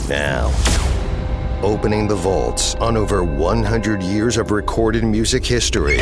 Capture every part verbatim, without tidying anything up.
Now, opening the vaults on over one hundred years of recorded music history.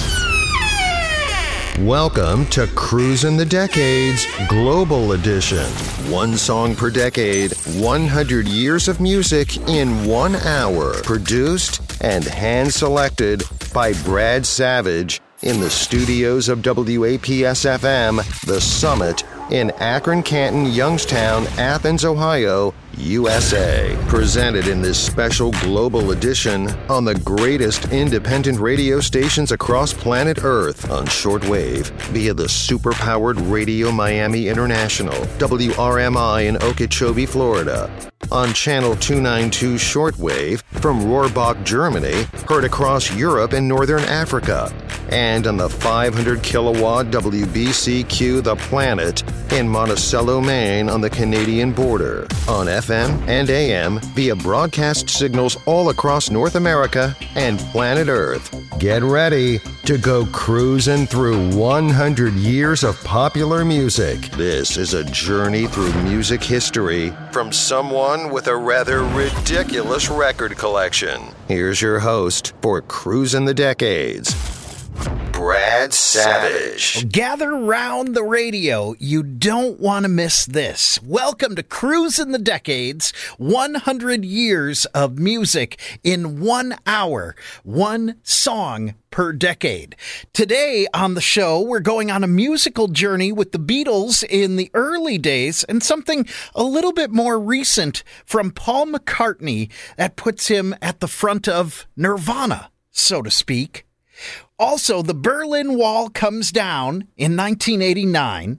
Welcome to Cruisin' the Decades Global Edition. One song per decade, one hundred years of music in one hour. Produced and hand-selected by Brad Savage in the studios of W A P S F M, The Summit, in Akron, Canton, Youngstown, Athens, Ohio, U S A. Presented in this special global edition on the greatest independent radio stations across planet Earth on shortwave via the super-powered Radio Miami International, W R M I in Okeechobee, Florida. On Channel two ninety-two shortwave from Rohrbach, Germany, heard across Europe and Northern Africa. And on the five hundred kilowatt W B C Q The Planet in Monticello, Maine on the Canadian border. On F M and A M via broadcast signals all across North America and planet Earth. Get ready to go cruising through one hundred years of popular music. This is a journey through music history from someone with a rather ridiculous record collection. Here's your host for Cruisin' the Decades, Brad Savage. Gather round the radio. You don't want to miss this. Welcome to Cruisin' the Decades, one hundred years of music in one hour, one song per decade. Today on the show, we're going on a musical journey with the Beatles in the early days and something a little bit more recent from Paul McCartney that puts him at the front of Nirvana, so to speak. Also, the Berlin Wall comes down in nineteen eighty-nine.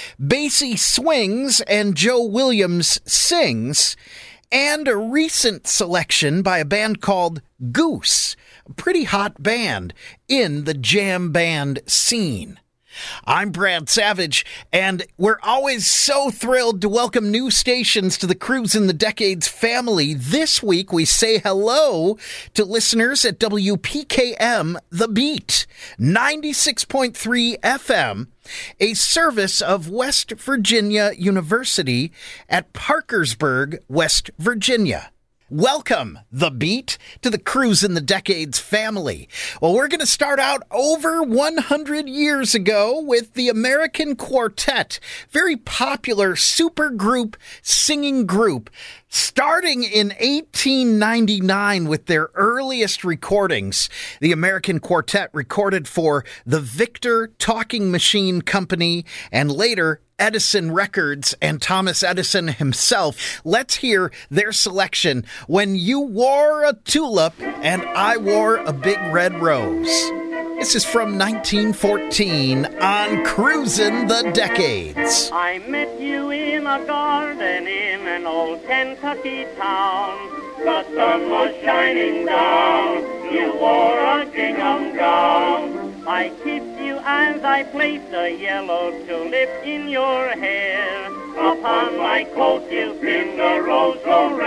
Basie swings and Joe Williams sings. And a recent selection by a band called Goose, a pretty hot band in the jam band scene. I'm Brad Savage, and we're always so thrilled to welcome new stations to the Cruisin' the Decades family. This week, we say hello to listeners at W P K M The Beat, ninety-six point three F M, a service of West Virginia University at Parkersburg, West Virginia. Welcome, The Beat, to the Cruisin' the Decades family. Well, we're going to start out over one hundred years ago with the American Quartet, very popular supergroup singing group, starting in eighteen ninety-nine with their earliest recordings. The American Quartet recorded for the Victor Talking Machine Company and later Edison Records and Thomas Edison himself. Let's hear their selection, When You Wore a Tulip and I Wore a Big Red Rose. This is from nineteen fourteen on Cruisin' the Decades. I met you in a garden in an old Kentucky town. The sun was shining down. You wore a gingham gown. I kissed you as I placed a yellow tulip in your hair. Upon my coat you pinned a rose so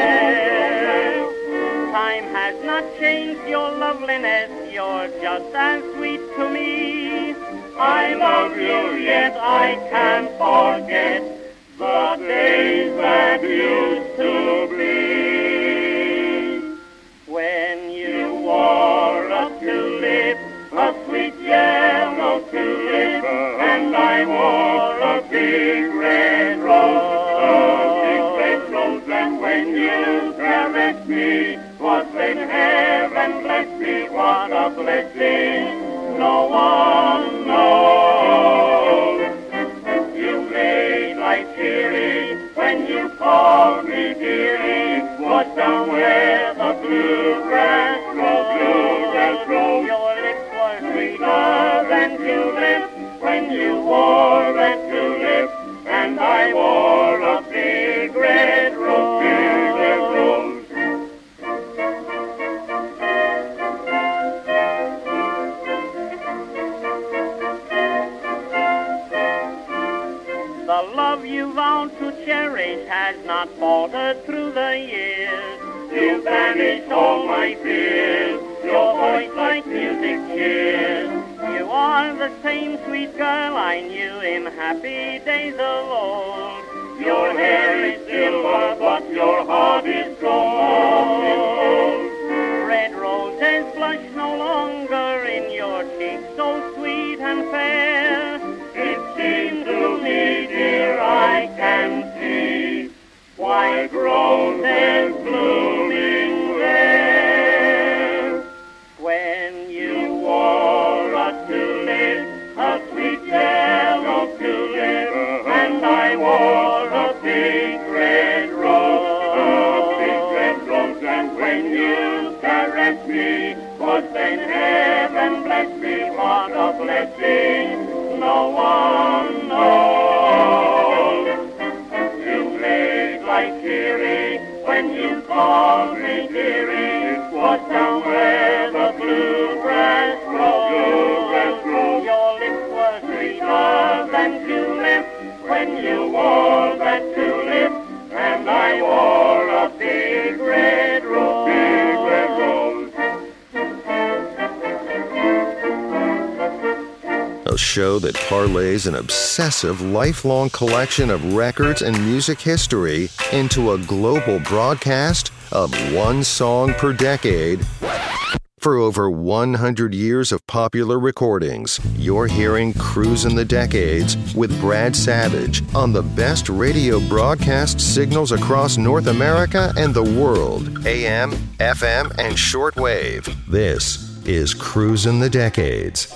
rare. Time has not changed your loveliness, you're just as sweet to me. I love you, yet I can't forget the days that used to be. When you wore a tulip, a sweet yellow tulip, and I wore a big red rose, a big red rose, and when you caressed me, was in heaven, bless me, what a blessing, no one knows. You made life cheery when you called me dearie, was down where the bluegrass grows, bluegrass grows. Your lips were sweeter than tulips when you wore that tulip, and I wore a big red rose, big red rose. The love you vowed to cherish has not faltered through the years. You banished all my fears, your voice like music cheers. You are the same sweet girl I knew in happy days of old. Your hair is silver, but your heart like roses blooming there. When you wore a tulip, a sweet yellow tulip, and I wore a big red rose, a big red rose, and when you caressed me, was then heaven bless me, what a blessing no one knows. You played like Kiri when you called me dearie, was down where the bluegrass grows. Your lips were sweeter than tulips when you wore that tulip, and I wore a big red rose. Big red rose. A show that parlays an obsessive, lifelong collection of records and music history into a global broadcast of one song per decade. For over one hundred years of popular recordings, you're hearing Cruisin' the Decades with Brad Savage on the best radio broadcast signals across North America and the world, A M, F M, and shortwave. This is Cruisin' the Decades.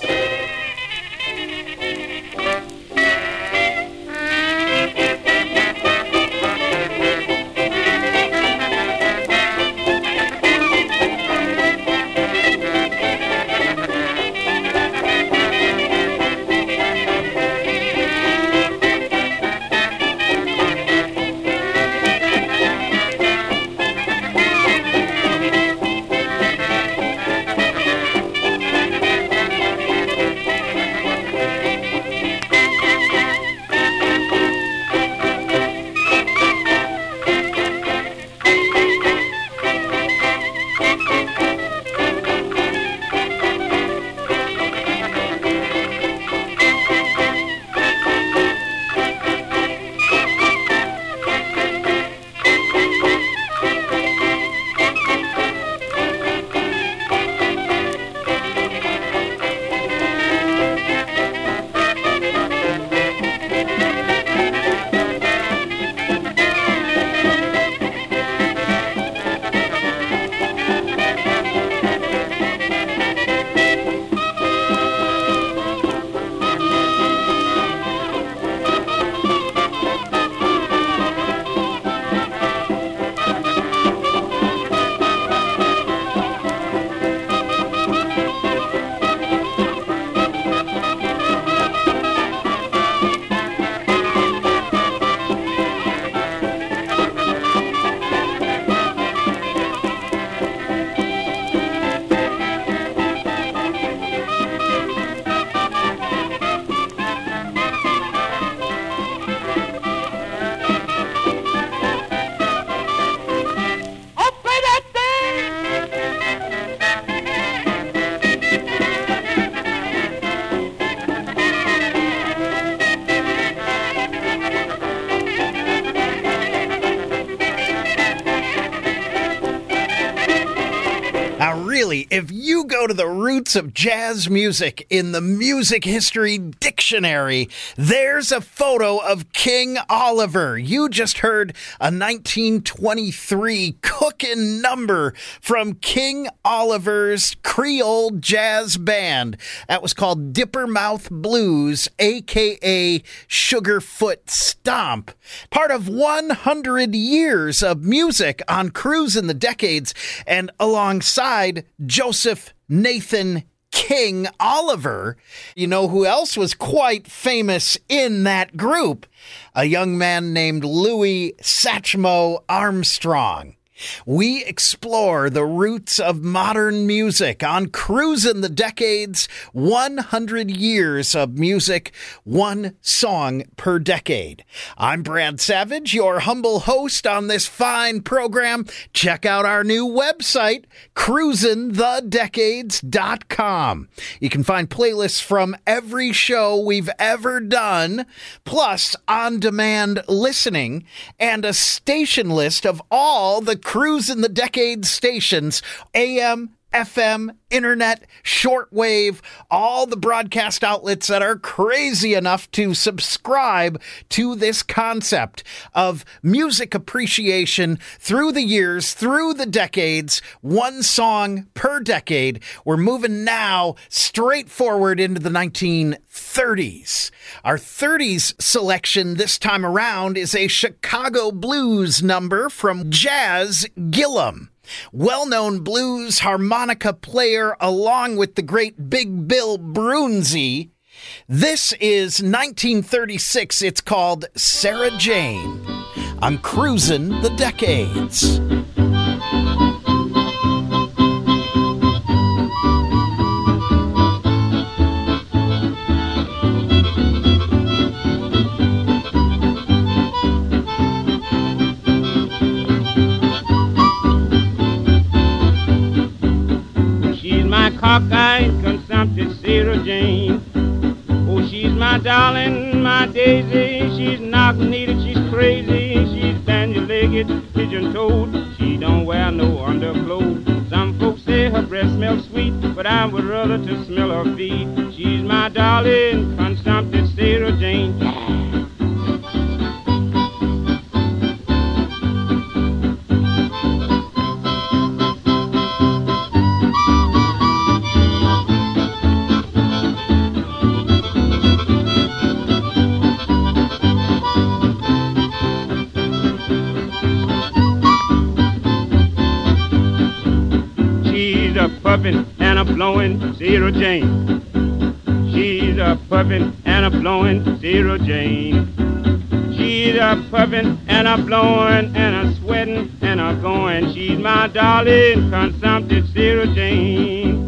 Really, if you go to the roots of jazz music in the Music History Dictionary, there's a photo of King Oliver. You just heard a nineteen twenty-three cookin' number from King Oliver's Creole Jazz Band. That was called Dippermouth Blues, a k a. Sugarfoot Stomp. Part of one hundred years of music on Cruisin' the Decades, and alongside Joseph Nathan King Oliver, you know who else was quite famous in that group? A young man named Louis Satchmo Armstrong. We explore the roots of modern music on Cruisin' the Decades, one hundred years of music, one song per decade. I'm Brad Savage, your humble host on this fine program. Check out our new website, cruisin the decades dot com. You can find playlists from every show we've ever done, plus on-demand listening, and a station list of all the Cruisin' the Decades stations, A M, F M, internet, shortwave, all the broadcast outlets that are crazy enough to subscribe to this concept of music appreciation through the years, through the decades, one song per decade. We're moving now straight forward into the nineteen thirties. Our thirties selection this time around is a Chicago blues number from Jazz Gillum, well-known blues harmonica player along with the great Big Bill Broonzy. This is nineteen thirty-six. It's called Sarah Jane. I'm cruising the decades. Cockeyed, consumptive Sarah Jane. Oh, she's my darling, my daisy. She's knock-kneaded, she's crazy. She's banjo-legged, pigeon-toed. She don't wear no underclothes. Some folks say her breath smells sweet, but I would rather to smell her feet. She's my darling, consumptive Sarah Jane. Puffin' and a blowin' Sarah Jane. She's a puffin' and a blowin' Sarah Jane. She's a puffin' and a blowin' and a sweatin' and a goin'. She's my darling, consumptive Sarah Jane.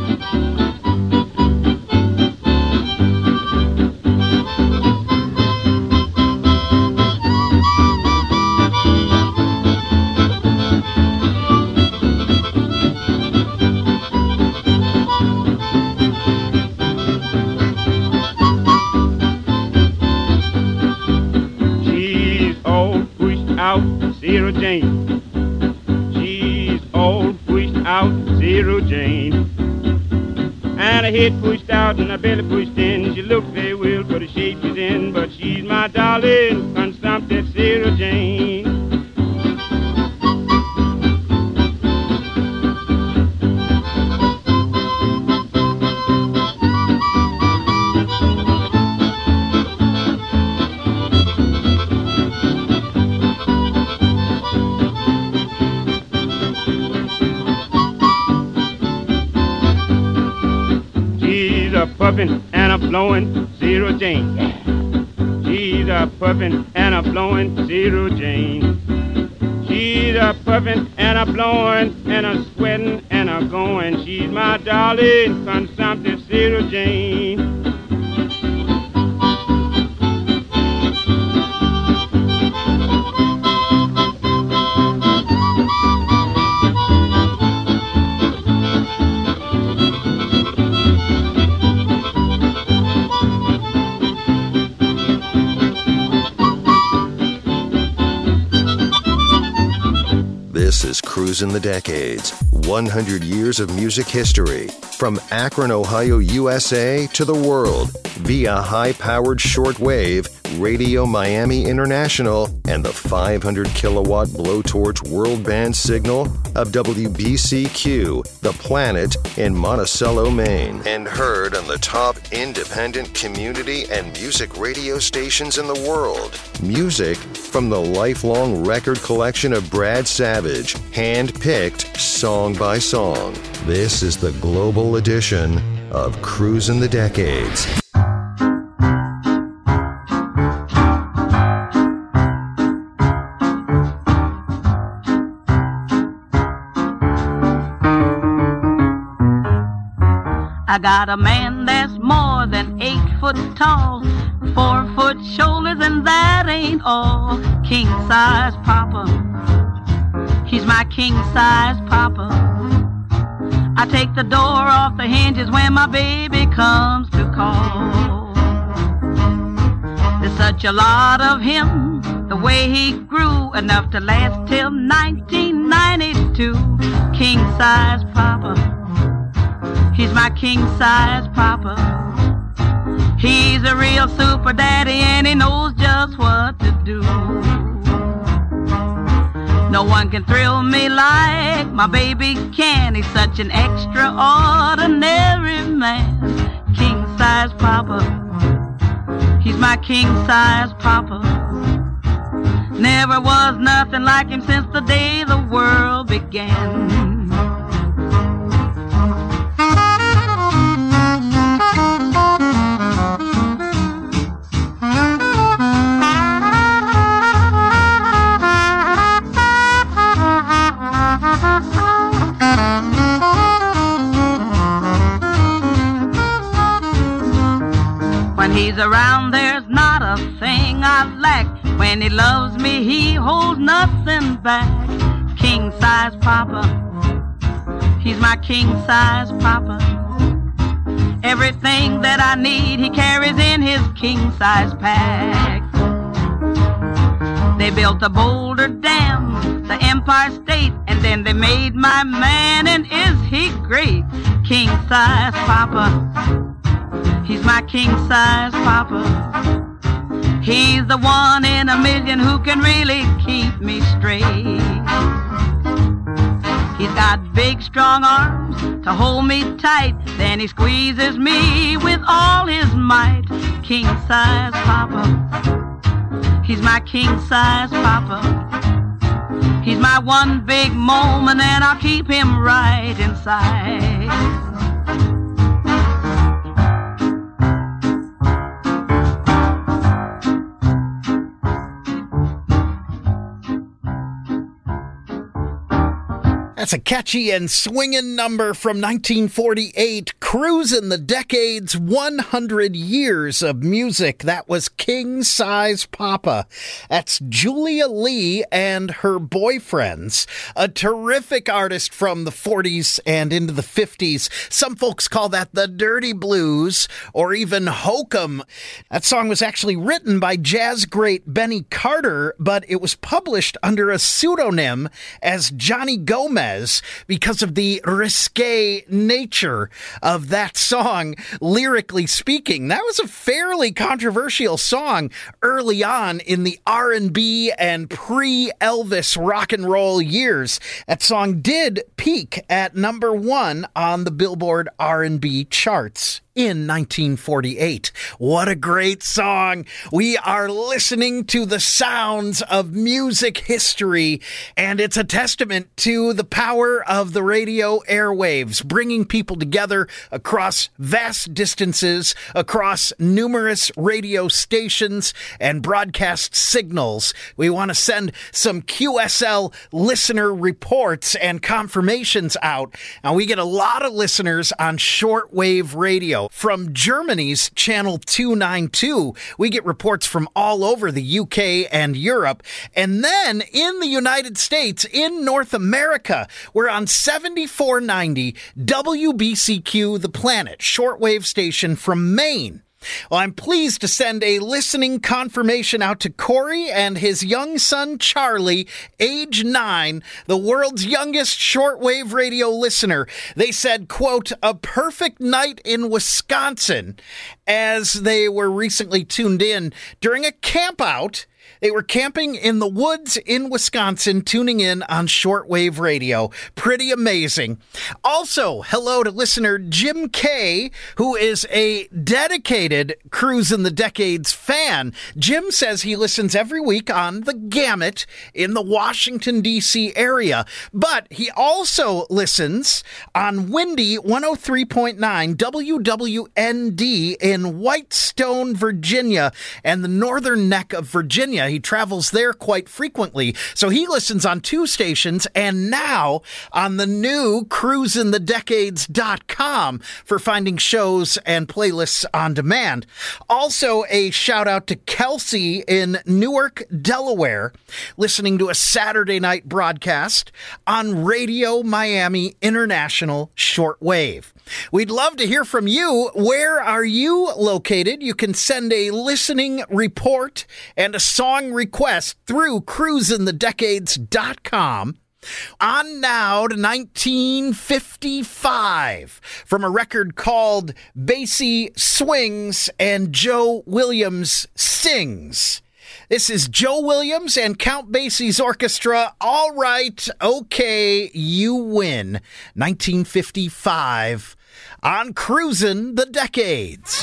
Sarah Jane. She's all pushed out, Sarah Jane. And her head pushed out and her belly pushed in. She looked very well for the shape she's in, but she's my darling, consumptive Sarah Jane. Puffin' and a blowin' Sarah Jane. She's a puffin' and a blowin' Sarah Jane. She's a puffin' and a blowin' and a sweatin' and a goin'. She's my darling, consumptive Sarah Jane. This is Cruisin' the Decades, one hundred years of music history, from Akron, Ohio, U S A to the world, via high-powered shortwave, Radio Miami International, and the five hundred kilowatt blowtorch world band signal of W B C Q, The Planet in Monticello, Maine, and heard on the top independent community and music radio stations in the world. Music from the lifelong record collection of Brad Savage, hand-picked song by song. This is the global edition of Cruisin' the Decades. I got a man that's more than eight foot tall, four foot shoulders, and that ain't all. King size papa, he's my king size papa. I take the door off the hinges when my baby comes to call. There's such a lot of him, the way he grew, enough to last till nineteen ninety-two. king size papa. He's my king size papa. He's a real super daddy and he knows just what to do. No one can thrill me like my baby can. He's such an extraordinary man. King size papa. He's my king size papa. Never was nothing like him since the day the world began. When he's around, there's not a thing I lack. When he loves me, he holds nothing back. King size papa. He's my king size papa. Everything that I need, he carries in his king size pack. They built a Boulder Dam, the Empire State, and then they made my man, and is he great? King size papa. He's my king size papa. He's the one in a million who can really keep me straight. He's got big strong arms to hold me tight, then he squeezes me with all his might. King size papa. He's my king size papa. He's my one big moment and I'll keep him right inside. That's a catchy and swinging number from nineteen forty-eight, cruising the decades, one hundred years of music. That was King Size Papa. That's Julia Lee and her boyfriends, a terrific artist from the forties and into the fifties. Some folks call that the dirty blues or even hokum. That song was actually written by jazz great Benny Carter, but it was published under a pseudonym as Johnny Gomez, because of the risque nature of that song, lyrically speaking. That was a fairly controversial song early on in the R and B and pre-Elvis rock and roll years. That song did peak at number one on the Billboard R and B charts in nineteen forty-eight. What a great song. We are listening to the sounds of music history, and it's a testament to the power of the radio airwaves, bringing people together across vast distances, across numerous radio stations and broadcast signals. We want to send some Q S L listener reports and confirmations out, and we get a lot of listeners on shortwave radio. From Germany's Channel two ninety-two, we get reports from all over the U K and Europe. And then in the United States, in North America, we're on seventy-four ninety W B C Q The Planet, shortwave station from Maine. Well, I'm pleased to send a listening confirmation out to Corey and his young son, Charlie, age nine, the world's youngest shortwave radio listener. They said, quote, a perfect night in Wisconsin, as they were recently tuned in during a campout. They were camping in the woods in Wisconsin, tuning in on shortwave radio. Pretty amazing. Also, hello to listener Jim Kay, who is a dedicated Cruisin' the Decades fan. Jim says he listens every week on The Gamut in the Washington, D C area, but he also listens on Windy one oh three point nine W W N D in Whitestone, Virginia, and the northern neck of Virginia. He travels there quite frequently, so he listens on two stations and now on the new cruisin the decades dot com for finding shows and playlists on demand. Also, a shout out to Kelsey in Newark, Delaware, listening to a Saturday night broadcast on Radio Miami International Shortwave. We'd love to hear from you. Where are you located? You can send a listening report and a song request through cruisin the decades dot com. On now to nineteen fifty-five from a record called Basie Swings and Joe Williams Sings. This is Joe Williams and Count Basie's orchestra. All right, okay, you win. nineteen fifty-five on Cruisin' the Decades.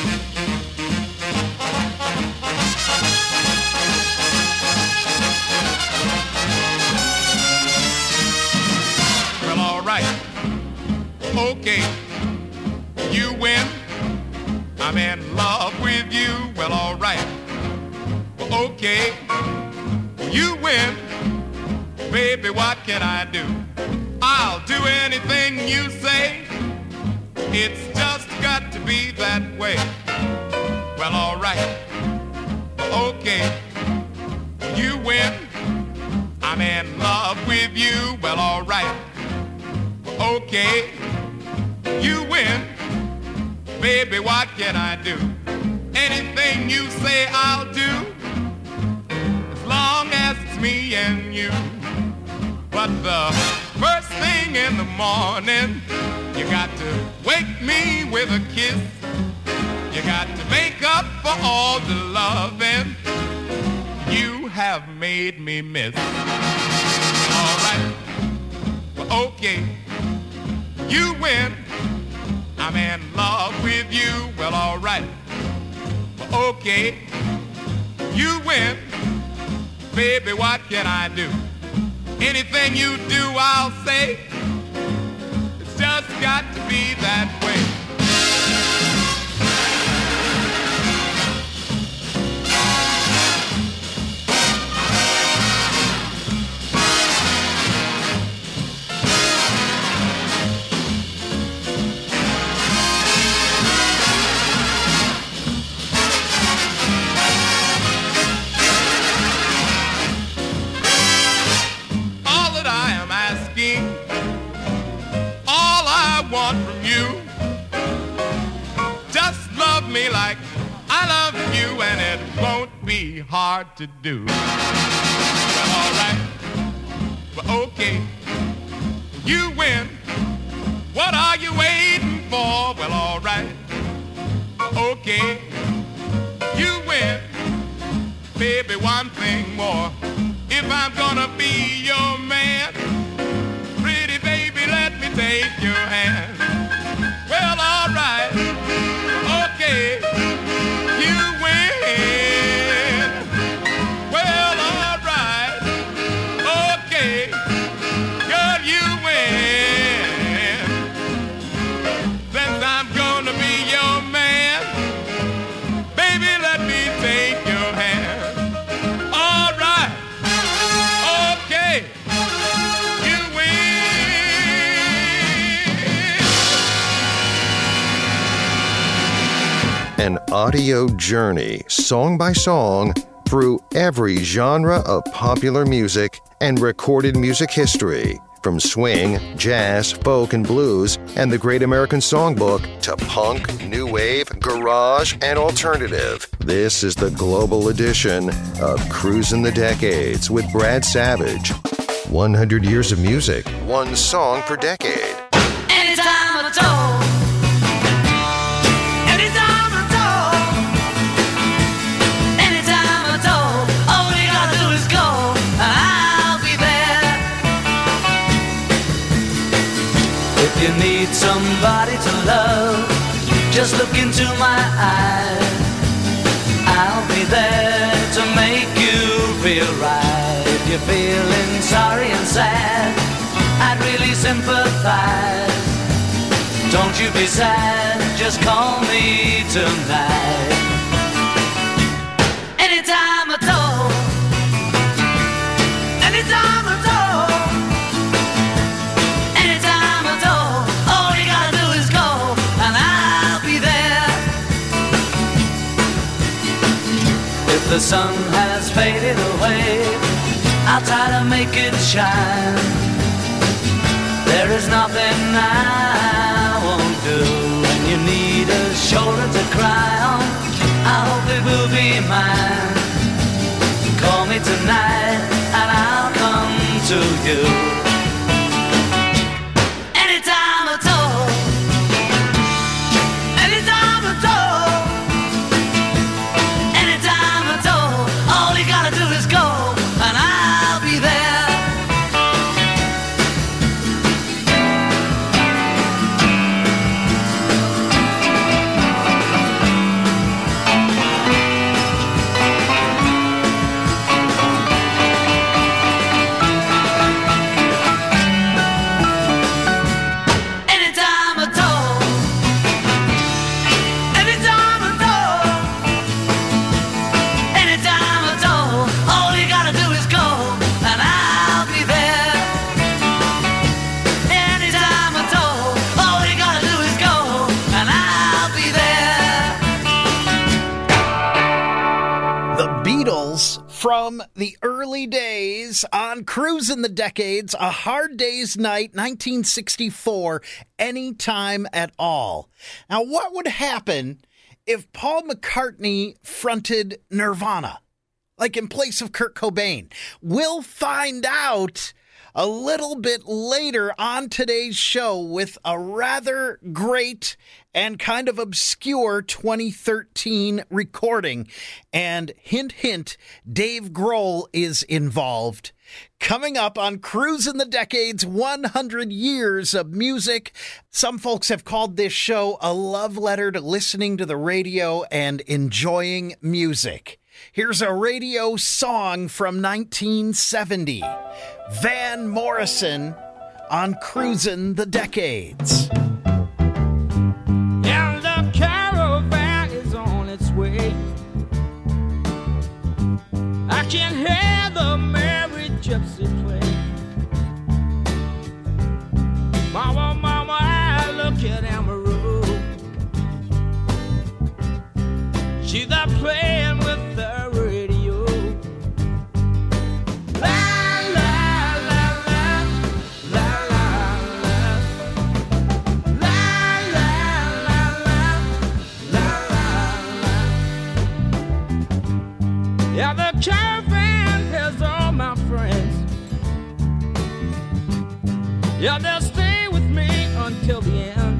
Well, all right, okay, you win. I'm in love with you. Well, all right. Okay, you win. Baby, what can I do? I'll do anything you say. It's just got to be that way. Well, all right. Okay, you win. I'm in love with you. Well, all right. Okay, you win. Baby, what can I do? Anything you say, I'll do. Long as it's me and you. But the first thing in the morning, you got to wake me with a kiss. You got to make up for all the loving you have made me miss. All right, well, okay, you win. I'm in love with you. Well, all right, well, okay, you win. Baby, what can I do? Anything you do, I'll say. It's just got to be that way. Me like I love you, and it won't be hard to do. Well, all right, well, okay, you win. What are you waiting for? Well, all right, okay, you win. Baby, one thing more. If I'm gonna be your man, pretty baby, let me take your hand. Well, all right. Okay, you win. Well, all right. Okay, girl, you win. Since I'm gonna be your man, baby, let me take your hand. All right. Okay, you win. An audio journey, song by song, through every genre of popular music and recorded music history, from swing, jazz, folk, and blues, and the Great American Songbook to punk, new wave, garage, and alternative. This is the global edition of Cruisin' the Decades with Brad Savage. one hundred years of music, one song per decade. Anytime at all. You need somebody to love, just look into my eyes. I'll be there to make you feel right. If you're feeling sorry and sad, I'd really sympathize. Don't you be sad, just call me tonight. Anytime at all. Anytime at all. If the sun has faded away, I'll try to make it shine. There is nothing I won't do. When you need a shoulder to cry on, I hope it will be mine. Call me tonight and I'll come to you. Anytime at all, anytime at all, anytime at all, all you gotta do is go, and I'll be there. From the early days on Cruising the Decades, A Hard Day's Night, nineteen sixty-four, Anytime at All. Now, what would happen if Paul McCartney fronted Nirvana, like in place of Kurt Cobain? We'll find out a little bit later on today's show with a rather great and kind of obscure twenty thirteen recording. And hint, hint, Dave Grohl is involved. Coming up on Cruising the Decades, one hundred years of music. Some folks have called this show a love letter to listening to the radio and enjoying music. Here's a radio song from nineteen seventy. Van Morrison on Cruising the Decades. And the caravan is on its way. I can hear the merry gypsy play. Mama, mama, I look at Amarillo. She's there playing with the radio. La, la, la, la, la, la, la. La, la, la, la, la, la, la. Yeah, the caravan has all my friends. Yeah, they'll stay with me until the end.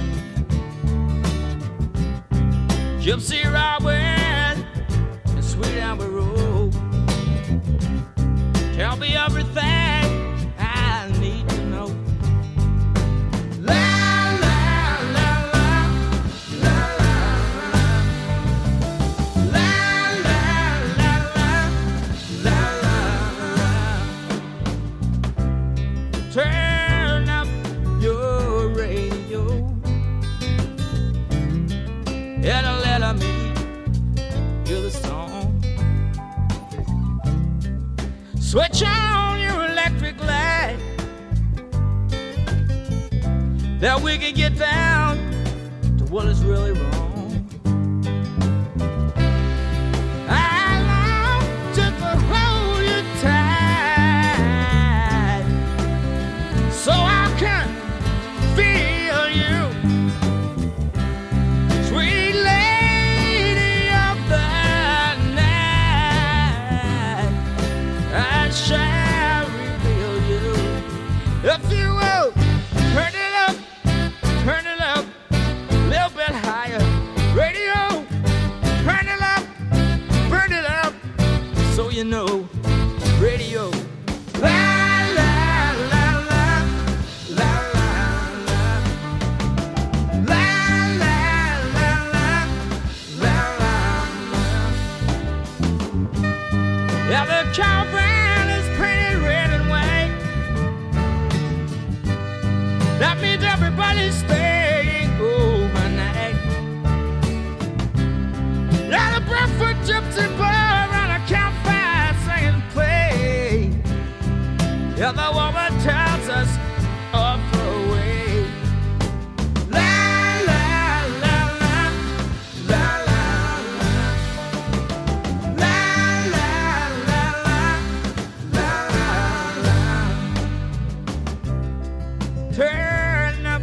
Gypsy Robin and Sweet Amber Road, tell me everything I need to know. La la la la la la la la la la la la. Turn up your radio. It'll let me hear the song. Switch on your electric light, that we can get down to what is really wrong. I long just to hold you tight, so I can feel you. Sweet lady of the night, I shall reveal you. If you will, turn it up, turn it up, a little bit higher. Radio, turn it up, burn it up, so you know. Radio, la la la la, la la la, la la la la, la la la. Yeah, the caravan is painted red and white. That means everybody's staying overnight. Yeah, the Bradford Gypsy Bar on a campfire singing play. Yeah, the woman tells us off the way. La la la la, la la la, la la la la, la la la. Turn up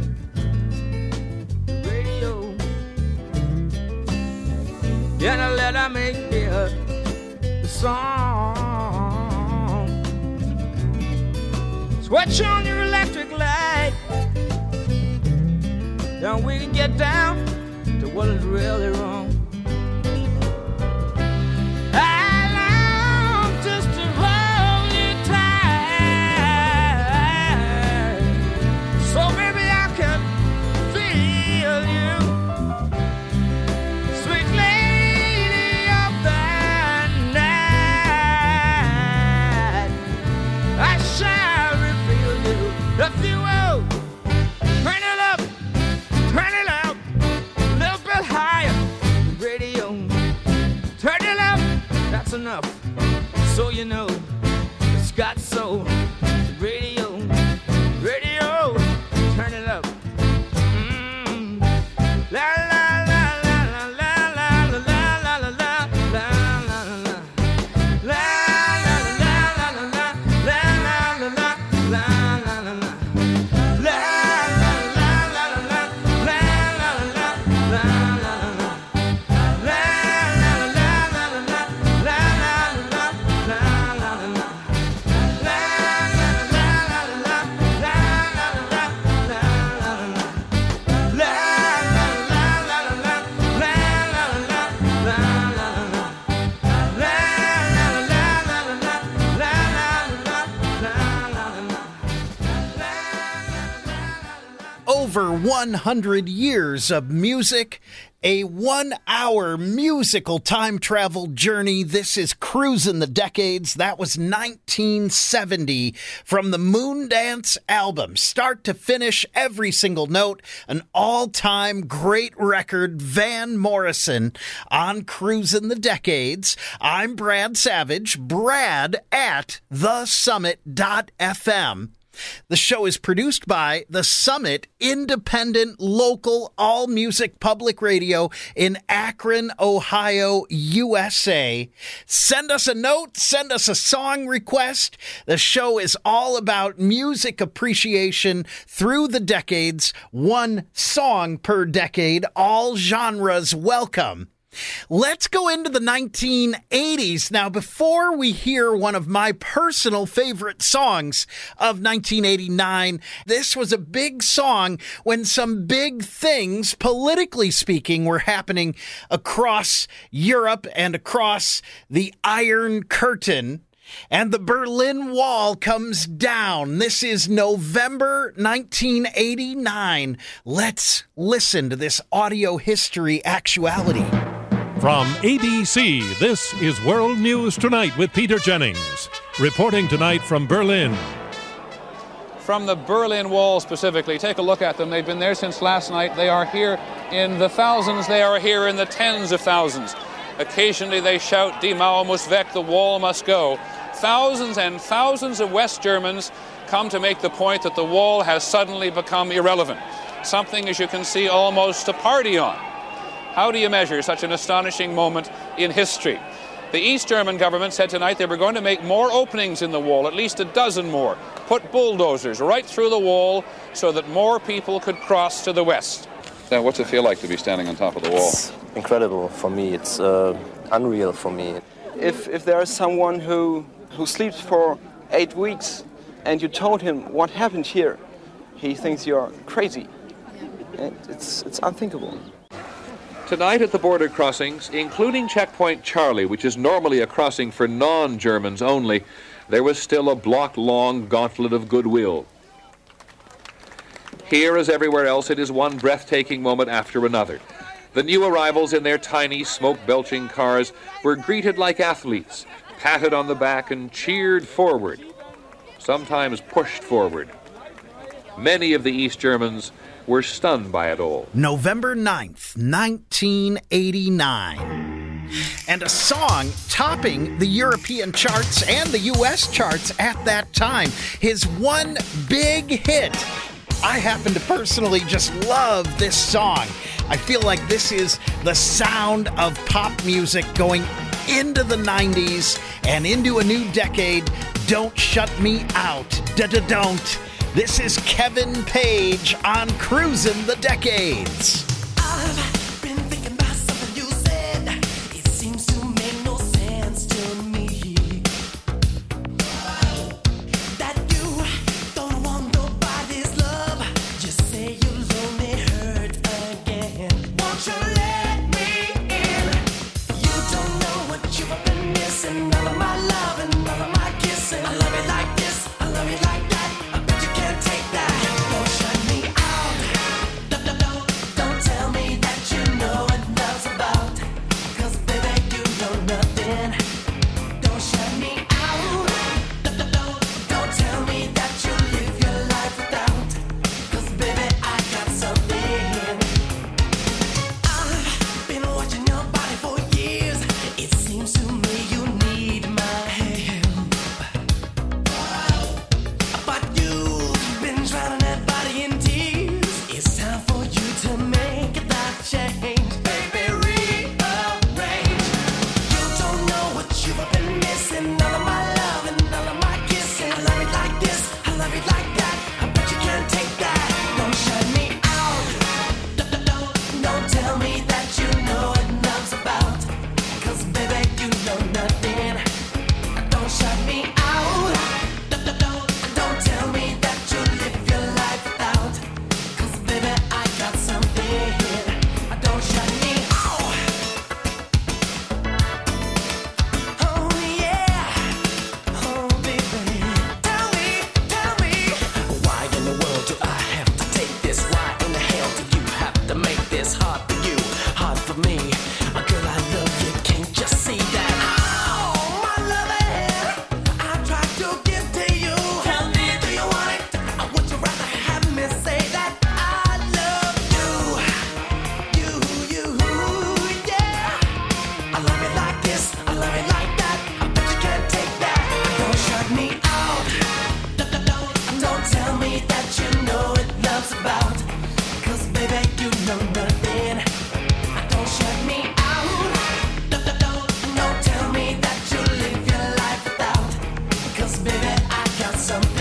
the radio. Yeah, now let her make hear the song. Switch on your electric light. Then we can get down to what is really wrong. I long just to hold you tight, so maybe I can feel you, sweet lady of the night. I shall reveal you if you will. Turn it up, turn it up, a little bit higher. Radio, turn it up, that's enough. So you know it's got soul. Radio, radio, turn it up. Mm. La la la la la la la la la la la la la la. La la la la la la la la la la la la. La la la la la la la la la la la. La la la la la la la la la la. Over one hundred years of music, a one-hour musical time travel journey. This is Cruisin' the Decades. That was nineteen seventy from the Moondance album. Start to finish, every single note, an all-time great record, Van Morrison on Cruisin' the Decades. I'm Brad Savage, Brad at the summit dot f m. The show is produced by The Summit, independent, local, all-music public radio in Akron, Ohio, U S A. Send us a note, send us a song request. The show is all about music appreciation through the decades, one song per decade, all genres welcome. Let's go into the nineteen eighties. Now, before we hear one of my personal favorite songs of nineteen eighty-nine, this was a big song when some big things, politically speaking, were happening across Europe and across the Iron Curtain. And the Berlin Wall comes down. This is November nineteen eighty-nine. Let's listen to this audio history actuality. From A B C, this is World News Tonight with Peter Jennings. Reporting tonight from Berlin. From the Berlin Wall specifically, take a look at them. They've been there since last night. They are here in the thousands. They are here in the tens of thousands. Occasionally they shout, Die Mauer muss weg, the wall must go. Thousands and thousands of West Germans come to make the point that the wall has suddenly become irrelevant. Something, as you can see, almost to party on. How do you measure such an astonishing moment in history? The East German government said tonight they were going to make more openings in the wall, at least a dozen more, put bulldozers right through the wall so that more people could cross to the west. Now, what's it feel like to be standing on top of the wall? It's incredible for me. It's uh, unreal for me. If if there is someone who, who sleeps for eight weeks and you told him what happened here, he thinks you're crazy. It, it's, it's unthinkable. Tonight at the border crossings, including Checkpoint Charlie, which is normally a crossing for non-Germans only, there was still a block-long gauntlet of goodwill. Here, as everywhere else, it is one breathtaking moment after another. The new arrivals in their tiny, smoke-belching cars were greeted like athletes, patted on the back and cheered forward, sometimes pushed forward. Many of the East Germans were stunned by it all. November ninth, nineteen eighty-nine. And a song topping the European charts and the U S charts at that time. His one big hit. I happen to personally just love this song. I feel like this is the sound of pop music going into the nineties and into a new decade. Don't shut me out. Da-da-don't. This is Kevin Page on Cruisin' the Decades. I've been thinking about something you said. It seems to make no sense to me. That you don't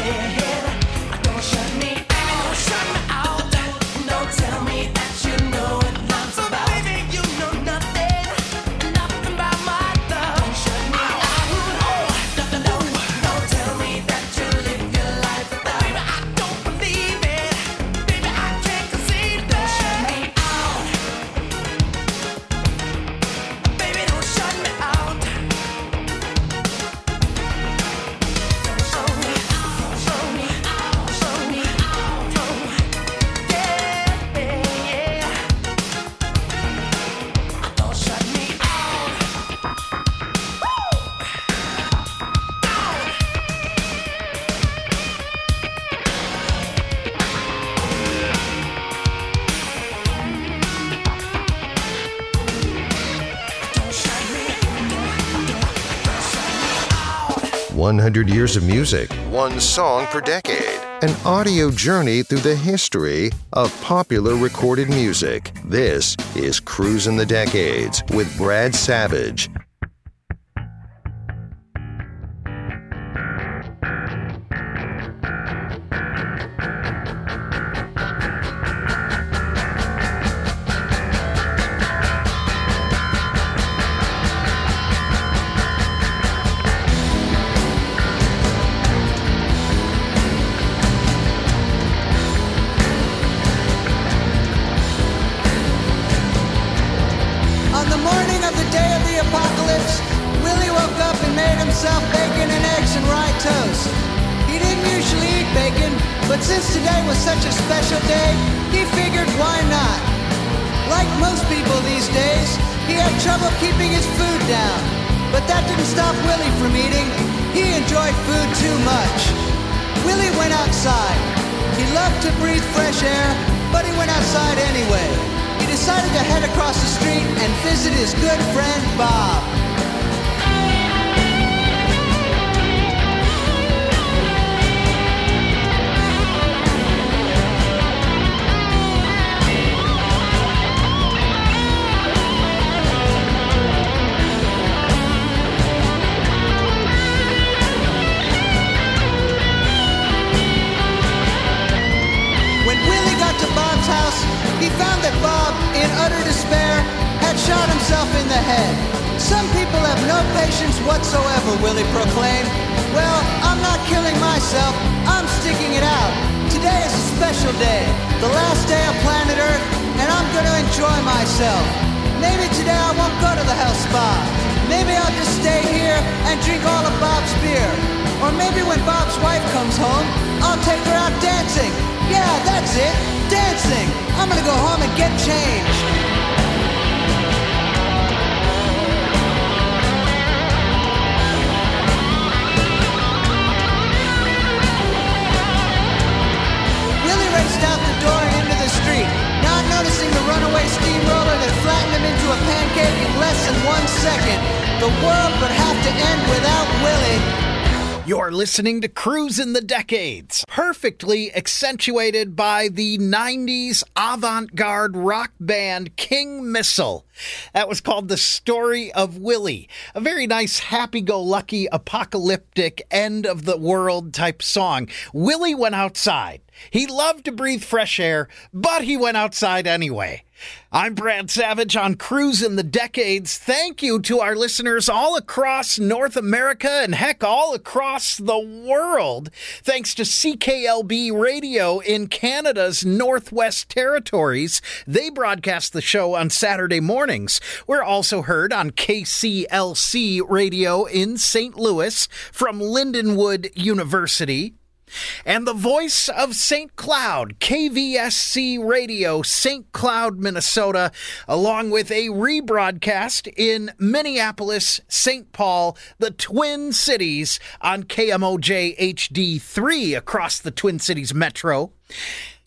one hundred years of music, one song per decade. An audio journey through the history of popular recorded music. This is Cruisin' the Decades with Brad Savage. Listening to Cruisin' the Decades, perfectly accentuated by the nineties avant-garde rock band King Missile. That was called The Story of Willie, a very nice happy-go-lucky apocalyptic end-of-the-world type song. Willie went outside. He loved to breathe fresh air, but he went outside anyway. I'm Brad Savage on Cruisin' the Decades. Thank you to our listeners all across North America and heck, all across the world. Thanks to C K L B Radio in Canada's Northwest Territories. They broadcast the show on Saturday mornings. We're also heard on K C L C Radio in Saint Louis from Lindenwood University. And the voice of Saint Cloud, K V S C Radio, Saint Cloud, Minnesota, along with a rebroadcast in Minneapolis, Saint Paul, the Twin Cities on K M O J H D three across the Twin Cities Metro.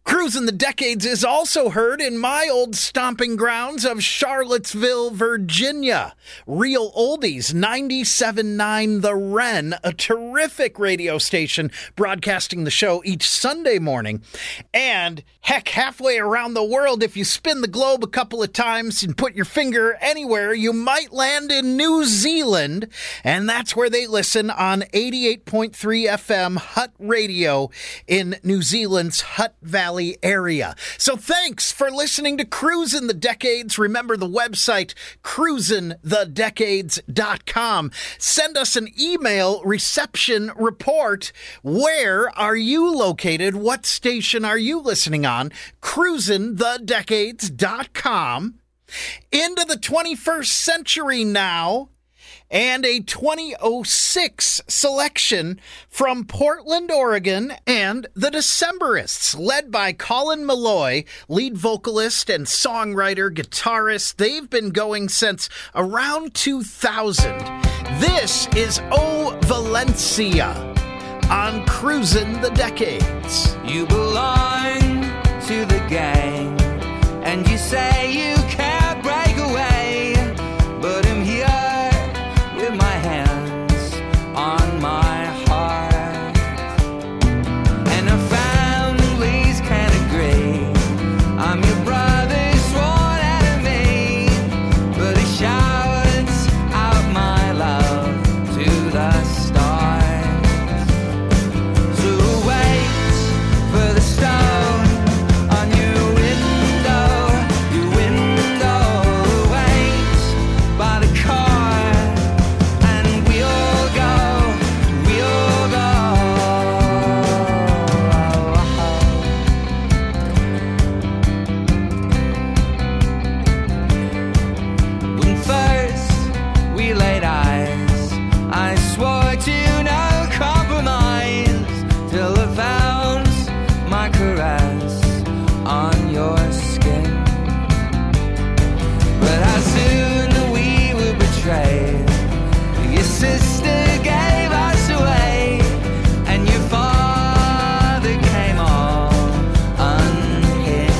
Cruising the Decades is also heard in my old stomping grounds of Charlottesville, Virginia. Real Oldies, ninety-seven point nine The Wren, a terrific radio station broadcasting the show each Sunday morning. And heck, halfway around the world, if you spin the globe a couple of times and put your finger anywhere, you might land in New Zealand. And that's where they listen on eighty-eight point three F M Hutt Radio in New Zealand's Hutt Valley area. So thanks for listening to Cruisin' the Decades. Remember the website, cruisin the decades dot com. Send us an email, reception report. Where are you located? What station are you listening on? cruisin the decades dot com. Into the twenty-first century now, and a twenty oh six selection from Portland, Oregon, and the Decemberists, led by Colin Malloy, lead vocalist and songwriter, guitarist. They've been going since around two thousand. This is O Valencia on Cruisin' the Decades. You belong to the gang, and you say you can't break away, but I'm here with my hands on my heart, and our families can't agree. I'm your brother's sworn enemy, but he shouts out my love to the stars. So wait for the stone on your window, your window. Wait by the car, and we'll go, we'll go. When first we laid eyes, I swore to no compromise, till I found my caress on your skin. But how soon we were betrayed, your sister gave us away, and your father came all unhinged.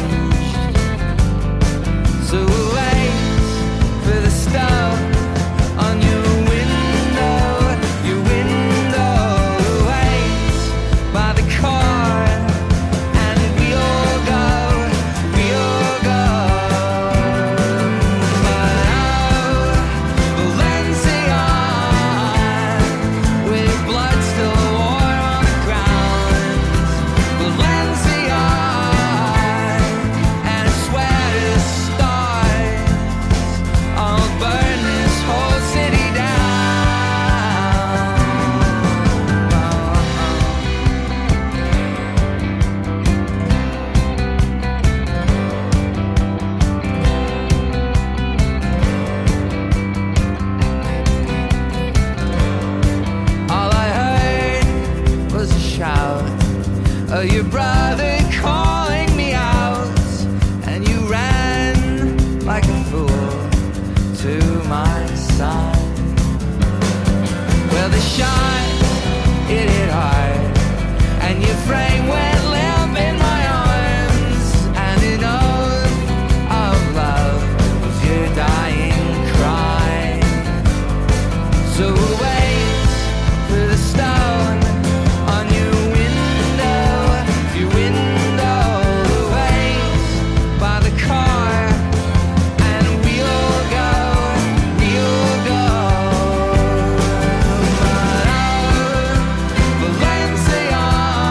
So wait for the stone on your window, your window. Wait by the car, and we'll go, we'll go. But oh, Valencia, with blood still warm on the ground. Valencia, and I swear to stars, I'll burn this whole city down. All I heard was a shout of your brother calling me out, and you ran like a fool to my side. Well, the shot, it hit hard, and your frame went limp in my arms, and an oath of love was your dying cry. So wait for the stone on your window, your window. Wait by the car, and we'll go, we'll go. But oh, Valencia,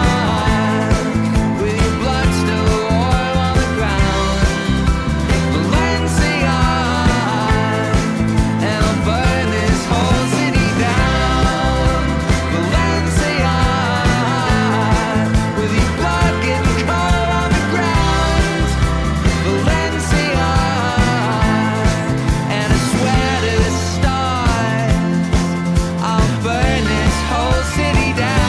with your blood still warm on the ground. Valencia, and I'll burn this whole city down. Valencia, with your blood getting cold on the ground. Valencia, and I swear to the stars, I'll burn this whole city down.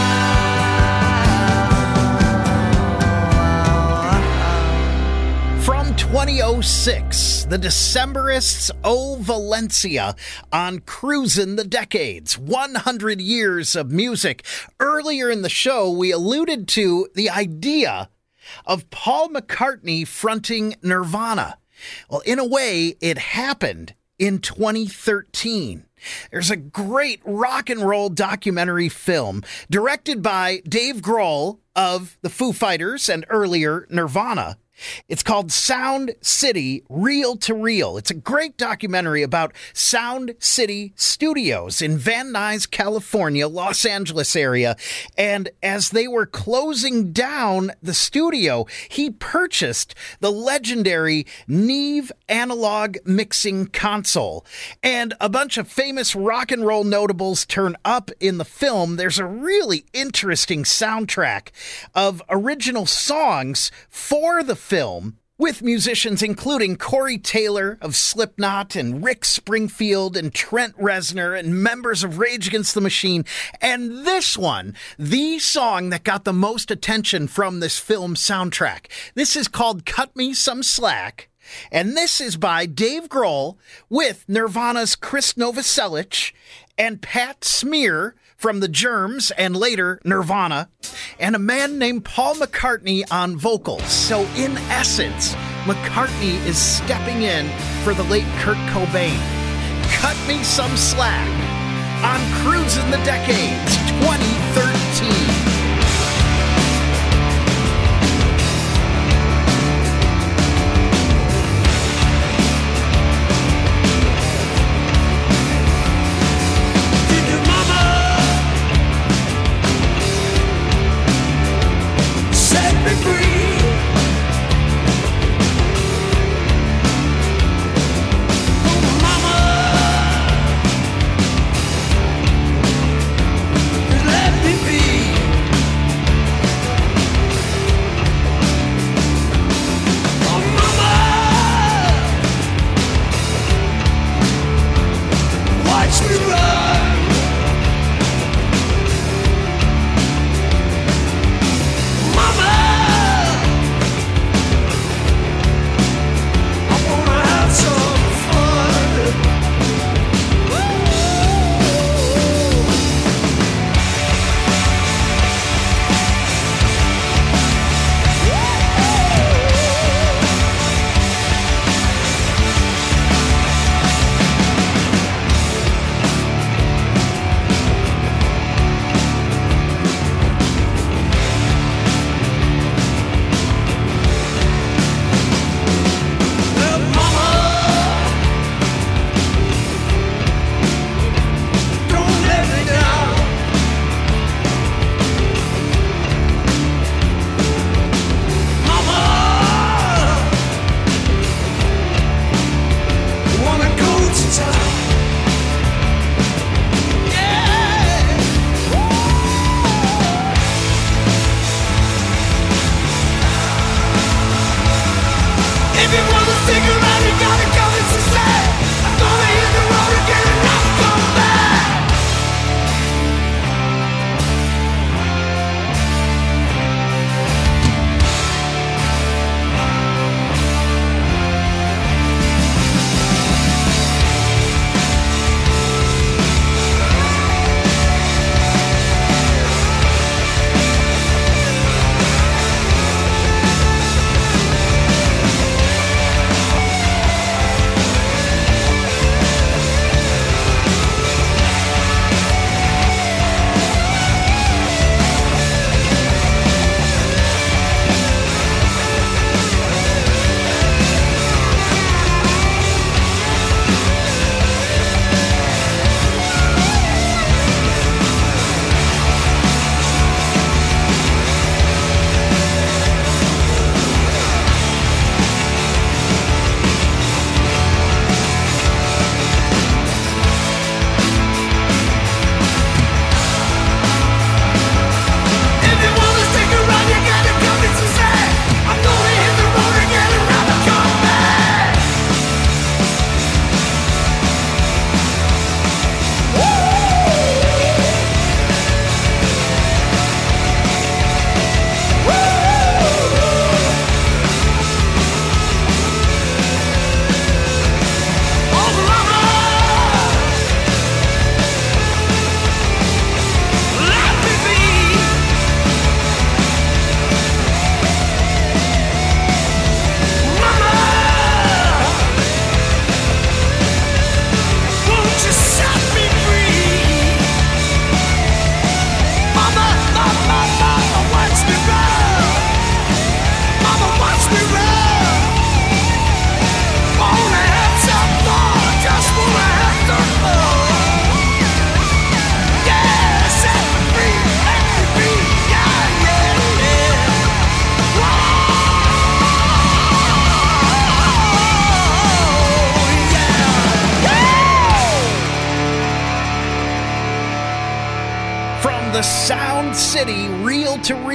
From twenty oh six, the Decemberists O Valencia on Cruisin' the Decades, one hundred years of music. Earlier in the show, we alluded to the idea of Paul McCartney fronting Nirvana. Well, in a way, it happened in twenty thirteen. There's a great rock and roll documentary film directed by Dave Grohl of the Foo Fighters and earlier Nirvana. It's called Sound City, Reel to Reel. It's a great documentary about Sound City Studios in Van Nuys, California, Los Angeles area. And as they were closing down the studio, he purchased the legendary Neve analog mixing console. And a bunch of famous rock and roll notables turn up in the film. There's a really interesting soundtrack of original songs for the film, with musicians including Corey Taylor of Slipknot and Rick Springfield and Trent Reznor and members of Rage Against the Machine. And this one, the song that got the most attention from this film soundtrack. This is called Cut Me Some Slack. And this is by Dave Grohl with Nirvana's Chris Novoselic and Pat Smear from the Germs and later Nirvana, and a man named Paul McCartney on vocals. So in essence, McCartney is stepping in for the late Kurt Cobain. Cut Me Some Slack on Cruising the Decades twenty thirteen. Let me be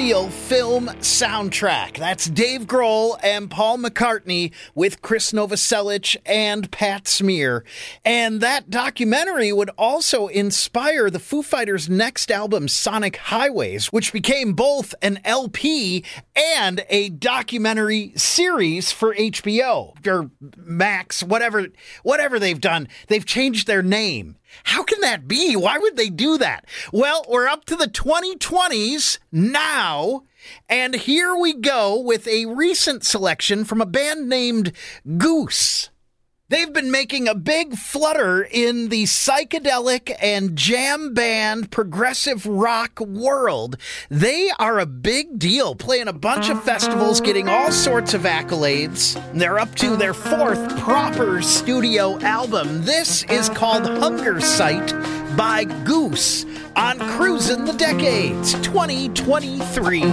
unreal film soundtrack. That's Dave Grohl and Paul McCartney with Chris Novoselic and Pat Smear. And that documentary would also inspire the Foo Fighters' next album, Sonic Highways, which became both an L P and a documentary series for H B O or Max, whatever, whatever they've done. They've changed their name. How can that be? Why would they do that? Well, we're up to the twenty twenties now, and here we go with a recent selection from a band named Goose. They've been making a big flutter in the psychedelic and jam band progressive rock world. They are a big deal, playing a bunch of festivals, getting all sorts of accolades. They're up to their fourth proper studio album. This is called Hunger Sight by Goose on Cruisin' the Decades twenty twenty-three.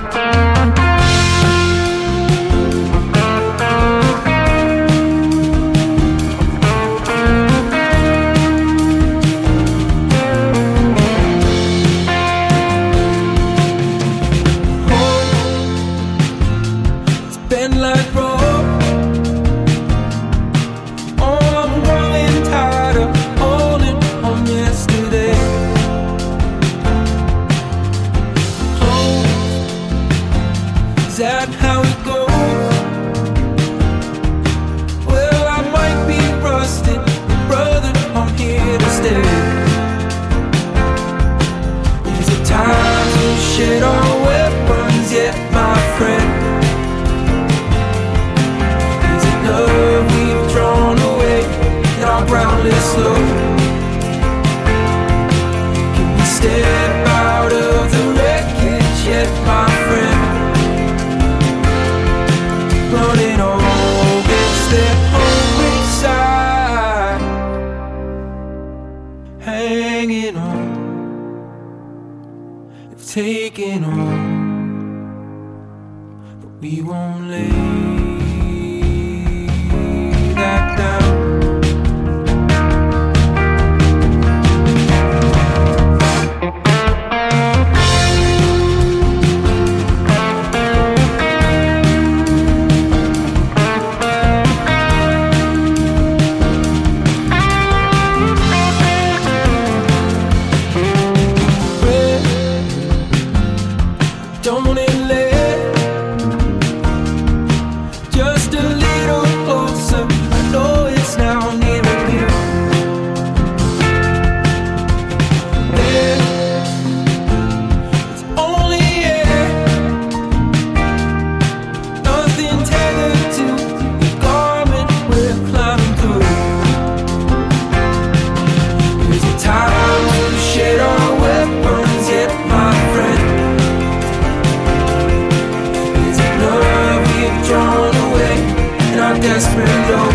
Shed our weapons yet, my friend. Is it love we've drawn away in our groundless love? Can we step out of the wreckage yet, my friend? Running all against their hungry side, hanging on, taking on, but we won't lay that down. Don't it let just a little closer? I know it's now near here. There, it's only air, nothing tethered to the garment we're climbing through. Is it time to shed our weapons yet, my friend? Drawn away in our desperate love.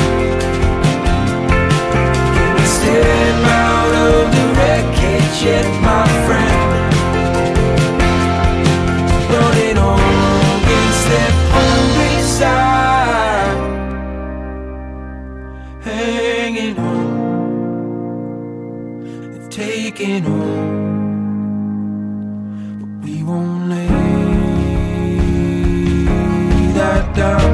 Can we step out of the wreckage yet, my friend? Running on against that hungry side, hanging on and taking on, but we won't lay down.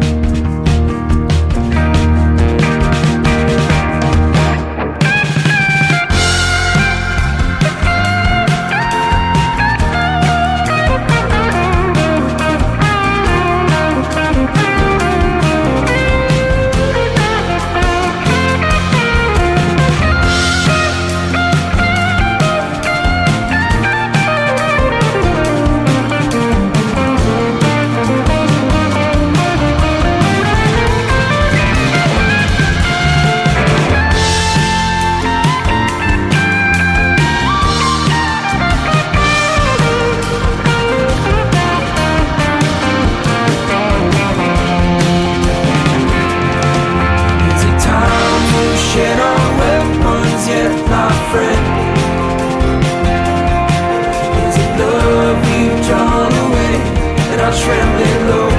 Trembling low.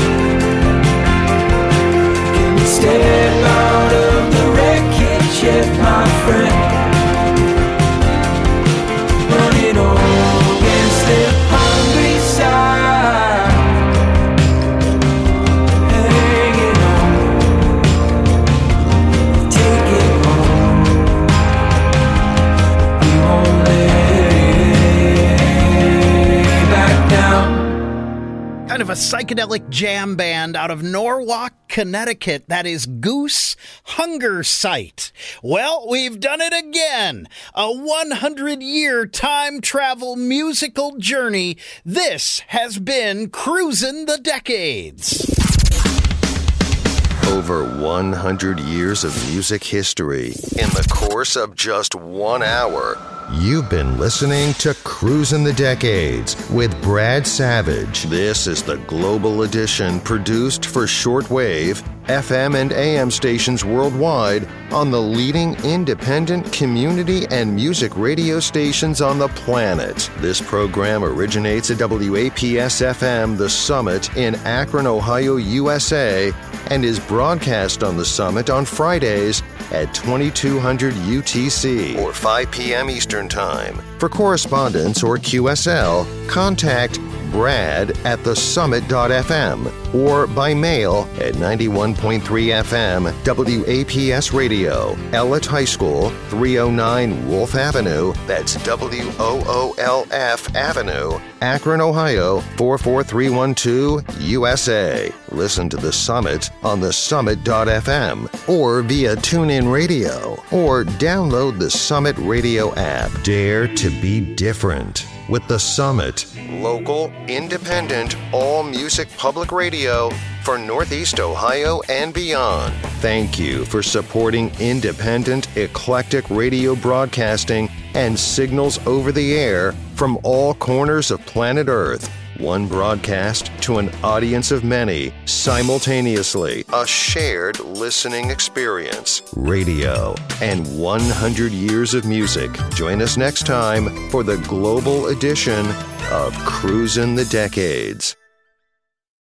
Can we step out of the wreckage yet, my friend? Running all against their hungry kind of a psychedelic jam band out of Norwalk, Connecticut. That is Goose Hungersite. Well, we've done it again. A one hundred year time travel musical journey. This has been Cruisin' the Decades. Over one hundred years of music history in the course of just one hour. You've been listening to Cruisin' the Decades with Brad Savage. This is the Global Edition produced for shortwave, F M and A M stations worldwide on the leading independent community and music radio stations on the planet. This program originates at W A P S F M The Summit in Akron, Ohio, U S A, and is broadcast on The Summit on Fridays at twenty-two hundred U T C or five p.m. Eastern Time. For correspondence or Q S L, contact Brad at the summit dot f m or by mail at ninety-one point three F M W A P S Radio, Ellett High School, three oh nine Wolf Avenue, that's W O O L F Avenue, Akron, Ohio, four four three one two, U S A. Listen to The Summit on the summit dot f m or via TuneIn Radio or download the Summit Radio app. Dare to be different with The Summit, local, independent, all-music public radio for Northeast Ohio and beyond. Thank you for supporting independent, eclectic radio broadcasting and signals over the air from all corners of planet Earth. One broadcast to an audience of many, simultaneously, a shared listening experience. Radio and one hundred years of music. Join us next time for the global edition of Cruisin' the Decades.